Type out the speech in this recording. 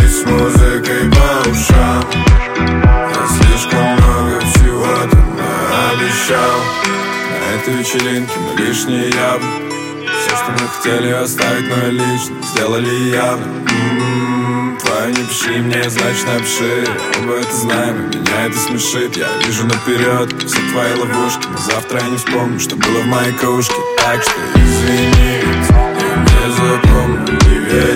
с музыкой по ушам. Я слишком много всего тогда обещал. На этой вечеринке мы лишние явно. Все, что мы хотели оставить, но лично сделали явно. Твою не пиши мне, значит напиши. Оба это знаем, и меня это смешит. Я вижу наперед все твои ловушки, но завтра я не вспомню, что было в моей кружке. Так что извини, я не запомню.